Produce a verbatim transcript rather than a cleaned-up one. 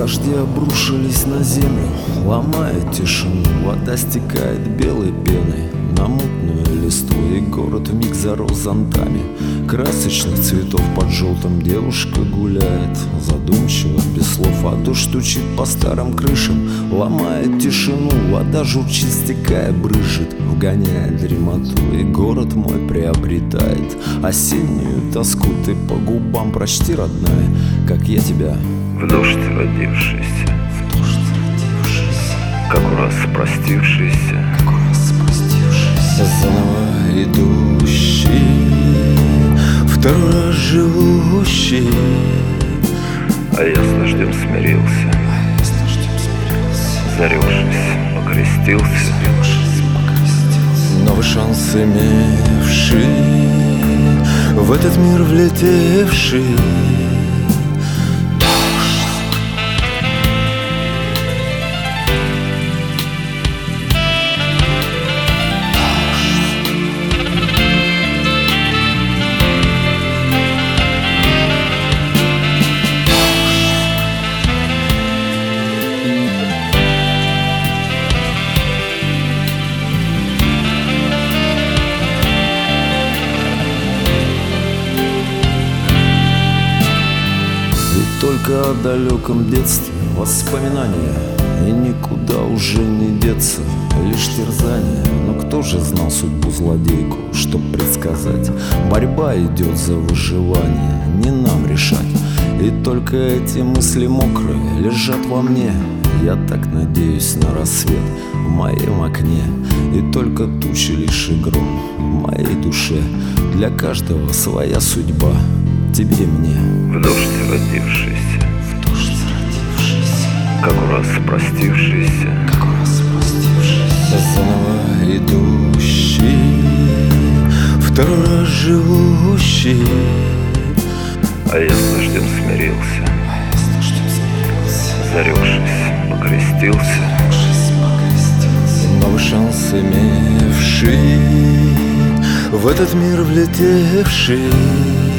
Дожди обрушились на землю, ломая тишину. Вода стекает белой пеной на мутную листву, и город вмиг зарос зонтами красочных цветов. Под желтым девушка гуляет, задумчиво, без слов, а дождь стучит по старым крышам, ломает тишину. Вода журчит, стекая, брызжет, вгоняя дремоту, и город мой приобретает осеннюю тоску. Ты по губам прочти, родная, как я тебя в дождь родившийся, в дождь родившийся, как раз простившийся, как раз простившийся, заново идущий, второй раз живущий. А я с дождем смирился, а я с дождем смирился, зарекшись, покрестился, зарекшись, покрестился. Новый шанс имевший, в этот мир влетевший. Только о далеком детстве воспоминания, и никуда уже не деться, лишь терзание. Но кто же знал судьбу злодейку, чтоб предсказать? Борьба идет за выживание, не нам решать. И только эти мысли мокрые лежат во мне. Я так надеюсь на рассвет в моем окне, и только тучи лишь игром в моей душе. Для каждого своя судьба, тебе и мне. В дождь родившийся, в дождь родившийся, как раз простившийся, как раз простившийся, заново идущий, второй раз живущий. А я с дождем смирился, а я с дождем смирился, зарекшись, покрестился, зарекшись, покрестился. Новый шанс имевший, в этот мир влетевший.